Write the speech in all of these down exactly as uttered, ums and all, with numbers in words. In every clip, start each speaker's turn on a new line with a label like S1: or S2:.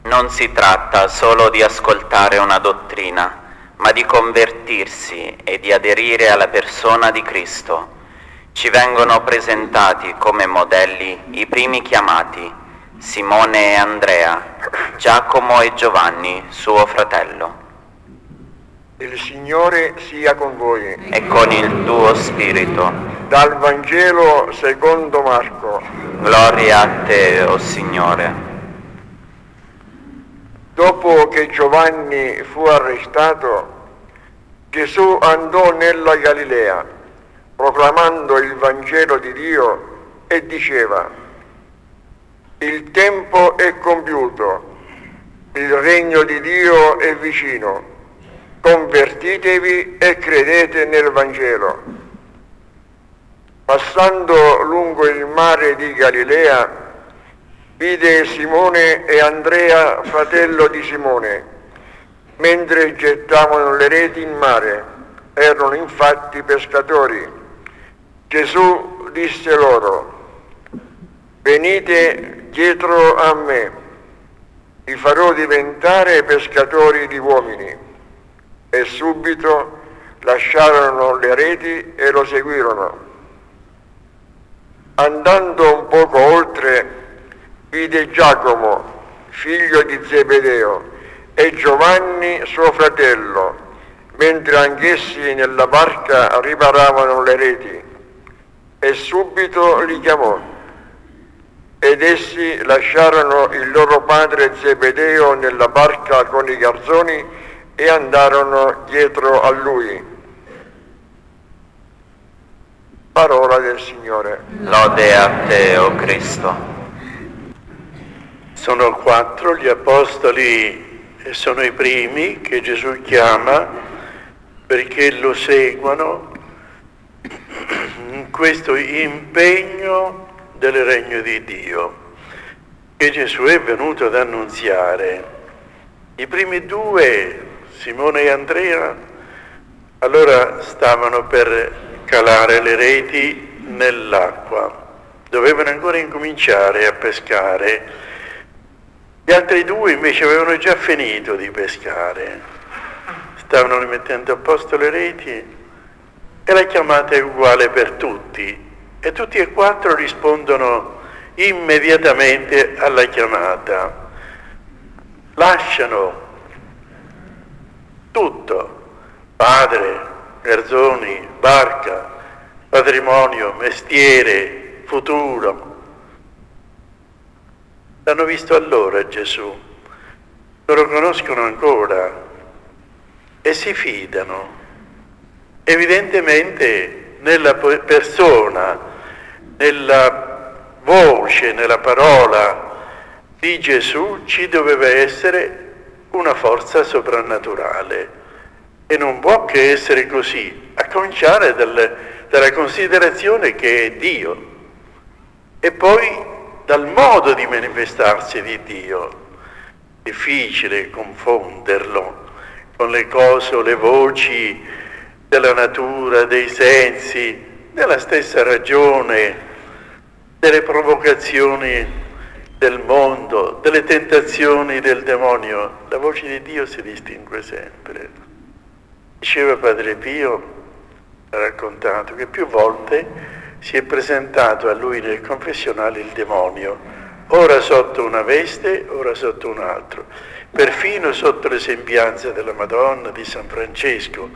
S1: Non si tratta solo di ascoltare una dottrina, ma di convertirsi e di aderire alla persona di Cristo. Ci vengono presentati come modelli i primi chiamati, Simone e Andrea, Giacomo e Giovanni, suo fratello.
S2: Il Signore sia con voi.
S1: E con il tuo spirito.
S2: Dal Vangelo secondo Marco.
S1: Gloria a te, o Signore.
S2: Dopo che Giovanni fu arrestato, Gesù andò nella Galilea, proclamando il Vangelo di Dio e diceva: il tempo è compiuto, il regno di Dio è vicino, convertitevi e credete nel Vangelo. Passando lungo il mare di Galilea, vide Simone e Andrea, fratello di Simone, mentre gettavano le reti in mare. Erano infatti pescatori. Gesù disse loro: venite dietro a me, vi farò diventare pescatori di uomini. E subito lasciarono le reti e lo seguirono. Andando un poco oltre, vide Giacomo, figlio di Zebedeo, e Giovanni suo fratello, mentre anch'essi nella barca riparavano le reti, e subito li chiamò. Ed essi lasciarono il loro padre Zebedeo nella barca con i garzoni e andarono dietro a lui. Parola del Signore.
S1: Lode a te, o Cristo.
S3: Sono quattro gli apostoli e sono i primi che Gesù chiama perché lo seguano in questo impegno del regno di Dio che Gesù è venuto ad annunziare. I primi due, Simone e Andrea, allora stavano per calare le reti nell'acqua, dovevano ancora incominciare a pescare. Gli altri due invece avevano già finito di pescare, stavano rimettendo a posto le reti e la chiamata è uguale per tutti e tutti e quattro rispondono immediatamente alla chiamata. Lasciano tutto, padre, garzoni, barca, patrimonio, mestiere, futuro. L'hanno visto allora Gesù, lo conoscono ancora e si fidano. Evidentemente nella persona, nella voce, nella parola di Gesù ci doveva essere una forza soprannaturale e non può che essere così, a cominciare dal, dalla considerazione che è Dio e poi dal modo di manifestarsi di Dio. Difficile confonderlo con le cose o le voci della natura, dei sensi, della stessa ragione, delle provocazioni del mondo, delle tentazioni del demonio. La voce di Dio si distingue sempre. Diceva Padre Pio, ha raccontato, che più volte si è presentato a lui nel confessionale il demonio, ora sotto una veste, ora sotto un altro, perfino sotto le sembianze della Madonna, di San Francesco.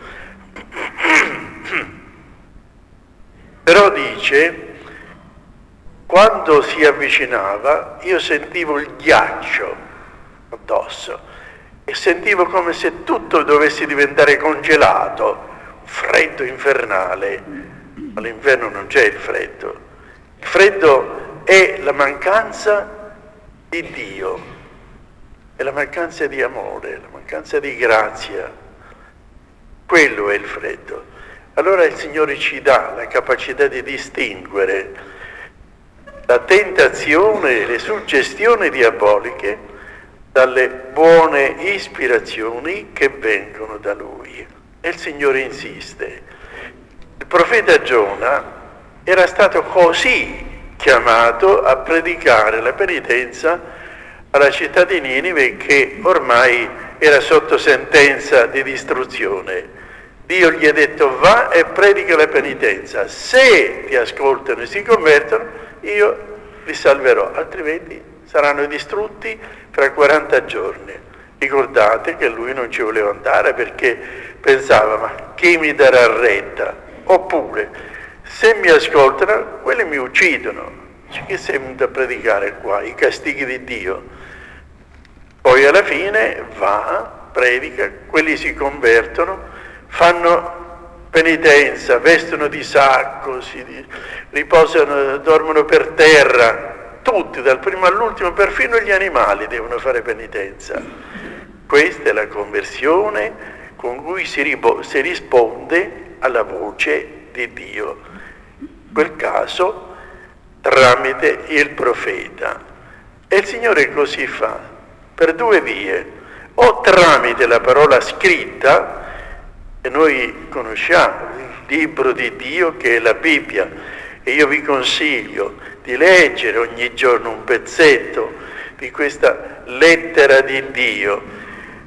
S3: Però dice, quando si avvicinava io sentivo il ghiaccio addosso e sentivo come se tutto dovesse diventare congelato, un freddo infernale. All'inverno non c'è il freddo, il freddo è la mancanza di Dio, è la mancanza di amore, la mancanza di grazia, quello è il freddo. Allora il Signore ci dà la capacità di distinguere la tentazione, le suggestioni diaboliche dalle buone ispirazioni che vengono da Lui. E il Signore insiste. Il profeta Giona era stato così chiamato a predicare la penitenza alla città di Ninive, che ormai era sotto sentenza di distruzione. Dio gli ha detto: va e predica la penitenza, se ti ascoltano e si convertono io li salverò, altrimenti saranno distrutti fra quaranta giorni. Ricordate che lui non ci voleva andare perché pensava: ma chi mi darà retta? Oppure, se mi ascoltano, quelli mi uccidono. Che sei venuto a predicare qua? I castighi di Dio. Poi alla fine va, predica, quelli si convertono, fanno penitenza, vestono di sacco, si riposano, dormono per terra, tutti, dal primo all'ultimo, perfino gli animali devono fare penitenza. Questa è la conversione con cui si, ripo- si risponde alla voce di Dio. In quel caso tramite il profeta. E il Signore così fa, per due vie: o tramite la parola scritta, e noi conosciamo il libro di Dio che è la Bibbia, e io vi consiglio di leggere ogni giorno un pezzetto di questa lettera di Dio,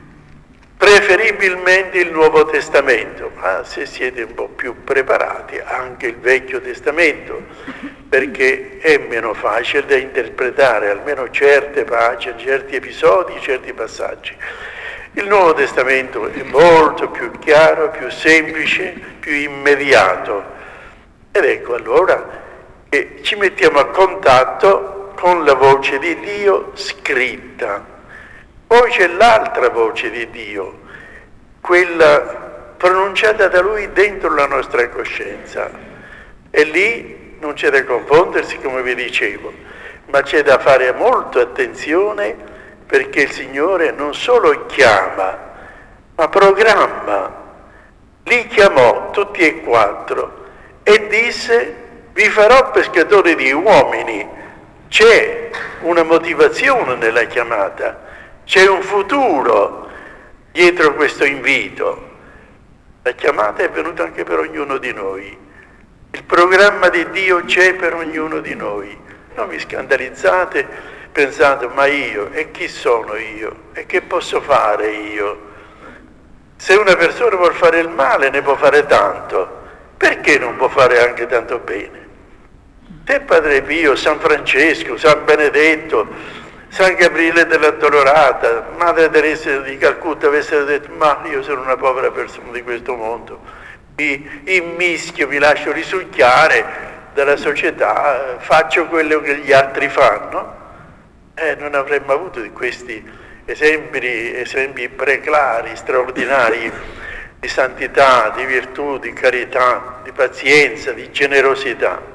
S3: preferibilmente il Nuovo Testamento, ma se siete un po' più preparati anche il Vecchio Testamento, perché è meno facile da interpretare, almeno certe pagine, certi episodi, certi passaggi. Il Nuovo Testamento è molto più chiaro, più semplice, più immediato. Ed ecco allora che ci mettiamo a contatto con la voce di Dio scritta. Poi c'è l'altra voce di Dio, quella pronunciata da Lui dentro la nostra coscienza. E lì non c'è da confondersi, come vi dicevo, ma c'è da fare molta attenzione, perché il Signore non solo chiama, ma programma. Li chiamò tutti e quattro e disse: vi farò pescatori di uomini. C'è una motivazione nella chiamata. C'è un futuro dietro questo invito. La chiamata è venuta anche per ognuno di noi. Il programma di Dio c'è per ognuno di noi. Non vi scandalizzate pensando: ma io, e chi sono io? E che posso fare io? Se una persona vuol fare il male ne può fare tanto, perché non può fare anche tanto bene? Te Padre Pio, San Francesco, San Benedetto, San Gabriele dell'Addolorata, Madre Teresa di Calcutta avessero detto: ma io sono una povera persona di questo mondo, mi immischio, mi lascio risucchiare dalla società, faccio quello che gli altri fanno, eh, non avremmo avuto di questi esempi, esempi preclari, straordinari di santità, di virtù, di carità, di pazienza, di generosità.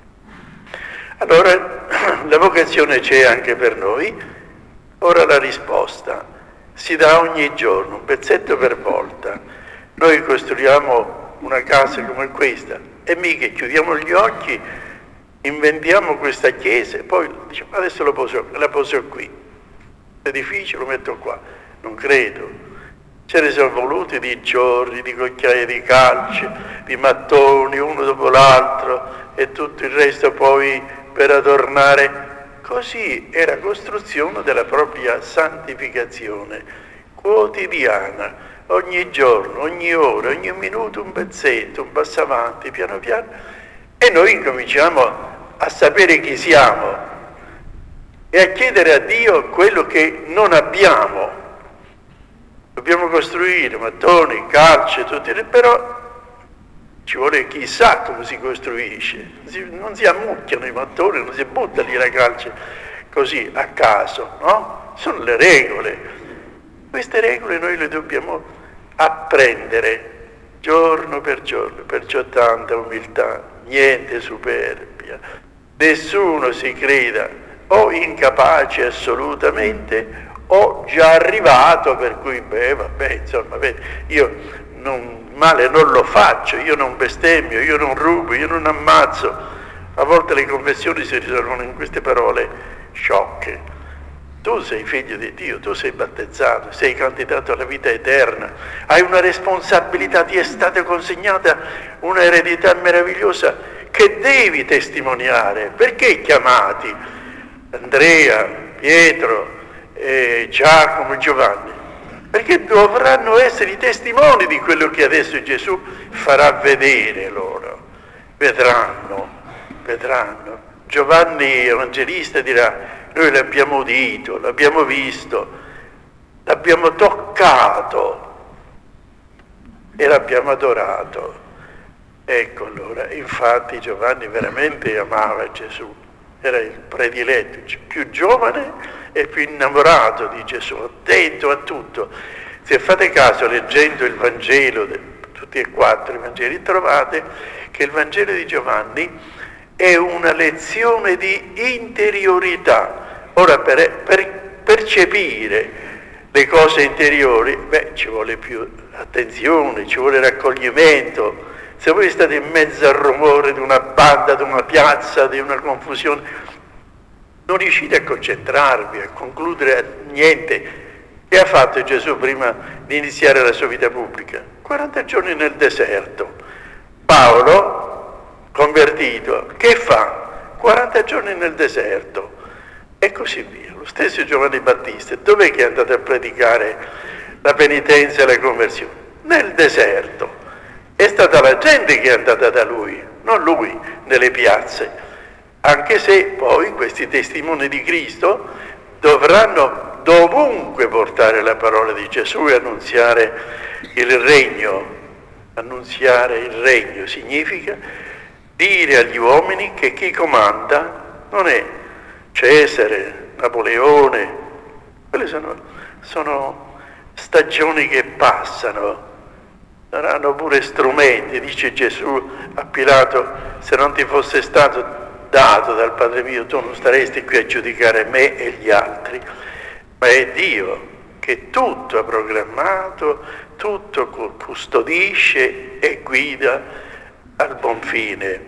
S3: Allora la vocazione c'è anche per noi. Ora la risposta si dà ogni giorno, un pezzetto per volta. Noi costruiamo una casa come questa e mica chiudiamo gli occhi, inventiamo questa chiesa e poi diciamo: adesso lo poso, la poso qui, l'edificio lo metto qua. Non credo. Ce ne sono voluti di giorni, di cucchiaie di calce, di mattoni, uno dopo l'altro, e tutto il resto poi per adornare. Così è la costruzione della propria santificazione quotidiana, ogni giorno, ogni ora, ogni minuto un pezzetto, un passo avanti, piano piano, e noi incominciamo a sapere chi siamo e a chiedere a Dio quello che non abbiamo. Dobbiamo costruire mattoni, calce, tutti, però ci vuole chissà come si costruisce. Non si ammucchiano i mattoni, non si butta lì la calce così a caso, no? Sono le regole. Queste regole noi le dobbiamo apprendere giorno per giorno, perciò tanta umiltà, niente superbia. Nessuno si creda o incapace assolutamente o già arrivato, per cui beh, vabbè, insomma, vedi, io non male non lo faccio, io non bestemmio, io non rubo, io non ammazzo. A volte le confessioni si risolvono in queste parole sciocche. Tu sei figlio di Dio, tu sei battezzato, sei candidato alla vita eterna, hai una responsabilità, ti è stata consegnata una eredità meravigliosa che devi testimoniare. Perché chiamati Andrea, Pietro, e Giacomo e Giovanni, perché dovranno essere i testimoni di quello che adesso Gesù farà vedere loro. Vedranno, vedranno. Giovanni Evangelista dirà: noi l'abbiamo udito, l'abbiamo visto, l'abbiamo toccato e l'abbiamo adorato. Ecco allora, infatti Giovanni veramente amava Gesù, era il prediletto, più giovane e più innamorato di Gesù, attento a tutto. Se fate caso, leggendo il Vangelo, tutti e quattro i Vangeli, trovate che il Vangelo di Giovanni è una lezione di interiorità. Ora, per, per percepire le cose interiori, beh, ci vuole più attenzione, ci vuole raccoglimento. Se voi state in mezzo al rumore di una banda, di una piazza, di una confusione, non riuscite a concentrarvi, a concludere niente. Che ha fatto Gesù prima di iniziare la sua vita pubblica? quaranta giorni nel deserto. Paolo, convertito, che fa? quaranta giorni nel deserto. E così via. Lo stesso Giovanni Battista, dov'è che è andato a predicare la penitenza e la conversione? Nel deserto. È stata la gente che è andata da lui, non lui nelle piazze, anche se poi questi testimoni di Cristo dovranno dovunque portare la parola di Gesù e annunziare il regno. Annunziare il regno significa dire agli uomini che chi comanda non è Cesare, Napoleone, quelle sono, sono stagioni che passano. Saranno pure strumenti, dice Gesù a Pilato: se non ti fosse stato dato dal Padre mio, tu non staresti qui a giudicare me e gli altri. Ma è Dio che tutto ha programmato, tutto custodisce e guida al buon fine.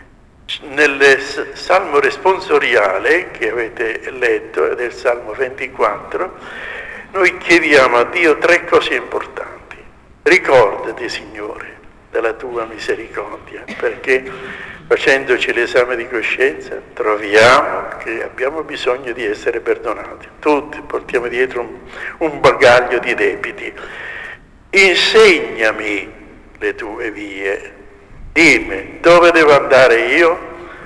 S3: Nel Salmo responsoriale che avete letto, del Salmo ventiquattro, noi chiediamo a Dio tre cose importanti. Ricordati, Signore, della tua misericordia, perché facendoci l'esame di coscienza troviamo che abbiamo bisogno di essere perdonati. Tutti portiamo dietro un, un bagaglio di debiti. Insegnami le tue vie, dimmi dove devo andare io,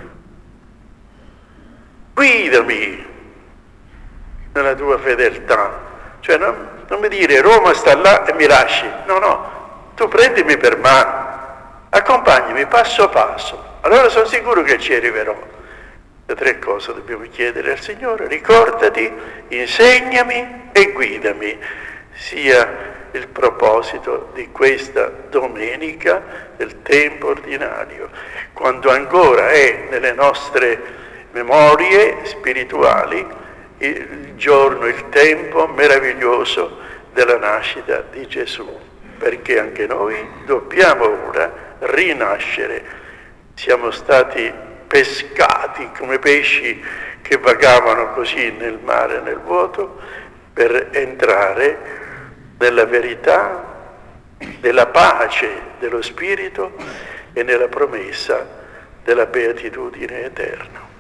S3: guidami nella tua fedeltà. Cioè non, non mi dire Roma sta là e mi lasci, no no, tu prendimi per mano, accompagnami passo passo, allora sono sicuro che ci arriverò. Le tre cose dobbiamo chiedere al Signore: ricordati, insegnami e guidami, sia il proposito di questa domenica del tempo ordinario, quando ancora è nelle nostre memorie spirituali il giorno, il tempo meraviglioso della nascita di Gesù, perché anche noi dobbiamo ora rinascere. Siamo stati pescati come pesci che vagavano così nel mare, nel vuoto, per entrare nella verità, nella pace dello Spirito e nella promessa della beatitudine eterna.